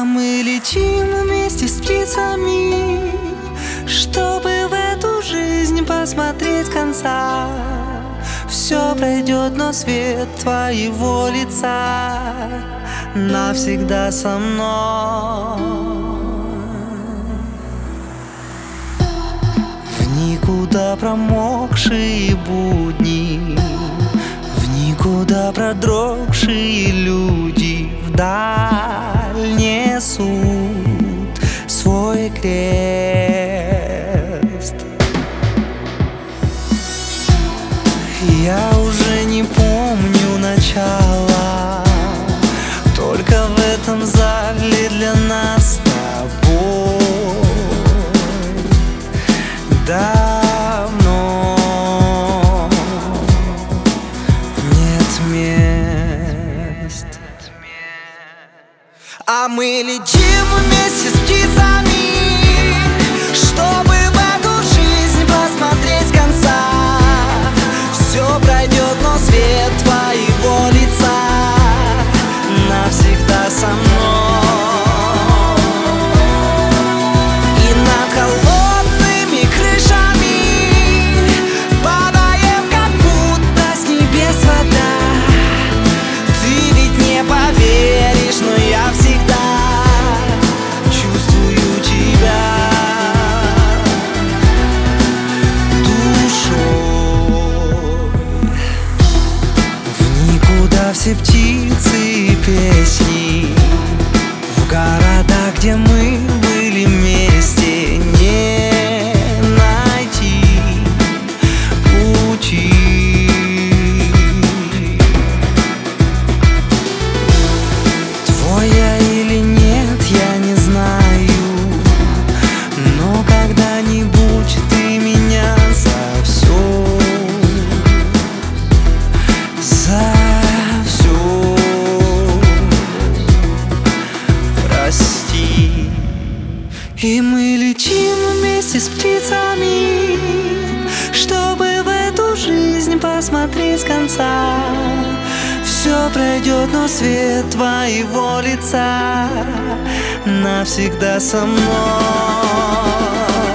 А мы летим вместе с птицами, чтобы в эту жизнь посмотреть конца. Все пройдет, но свет твоего лица навсегда со мной. В никуда промокшие будни, в никуда продрогшие люди вдаль несут свой крест. Я уже не помню начала, только в этом зале для нас с тобой давно нет мест. А мы летим вместе с птицами, чтобы в эту жизнь посмотреть конца. Все пройдет, но свет твоего лица навсегда со мной. И над холодными крышами падаем, как будто с небес вода. Ты ведь не поверишь, но я всегда чувствую тебя душой. В никуда все птицы и песни, в города, где мы были вместе, не найти пути. Твой я или нет, я не знаю, но когда-нибудь ты меня за все прости. И мы летим вместе с птицами, чтобы в эту жизнь посмотреть конца. Все пройдет, но свет твоего лица навсегда со мной.